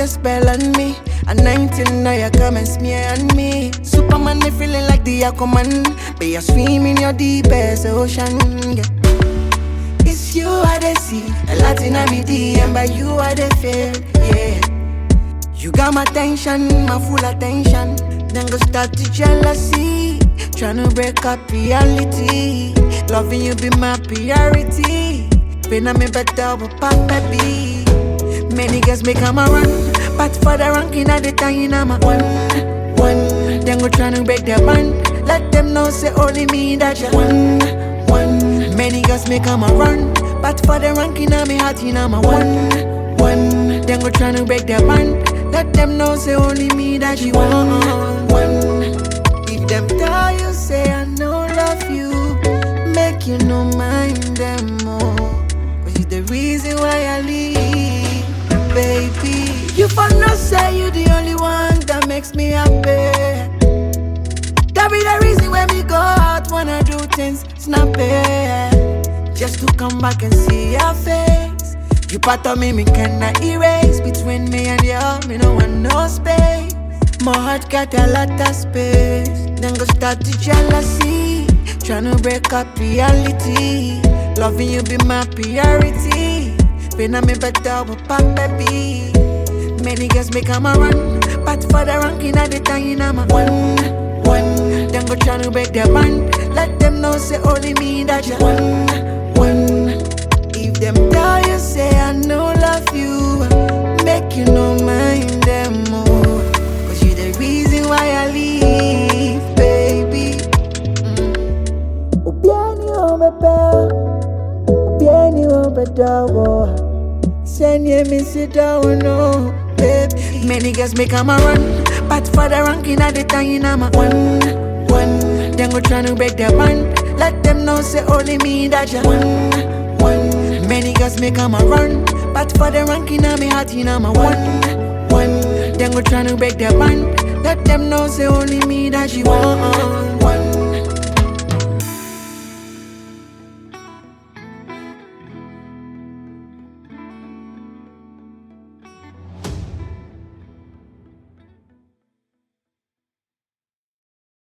a spell on me. At 19 now you come and smear on me. Superman, me feeling like the Aquaman. But you swim in your deepest ocean, yeah. It's you I dey see, a Latin I be DM, but you I dey feel, yeah. You got my attention, my full attention. Then go start to jealousy, tryna break up reality. Loving you be my priority. Been on me better with pop baby. Many girls make come a run, but for the ranking at the time I'm a one. Then go tryna break their band. Let them know say only me that you one. Many girls make come a run, but for the ranking I'm a heart I'm a one. Then go tryna break their band. Let them know say only me that you one. If them tell you say I no love you, make you no mind them more. Cause you the reason why I leave, baby. You for no say you the only one that makes me happy. That be the reason when we go out, wanna do things snappy. Just to come back and see your face. You part of me cannot erase. Between me and you, me no want no space. My heart got a lot of space. Then go start to jealousy, tryna break up reality. Loving you be my priority. Been on me better with pop baby. Many girls make come a run, but for the ranking at the time I'm a one. Then go tryna break their band. Let them know say only me that you one. If them tell you say I no love you, make you no mind them more. Cause you the reason why I leave, baby. Obiani omepe, obiani omedawo. Send you me sit down, no, baby. Many girls make come a run, but for the ranking at the time I'm a one. Then go tryna break their band. Let them know say only me that you one. Many girls make come a run, but for the ranking I'm a heart I'm a one. Then go tryna break their band. Let them know say only me that you want.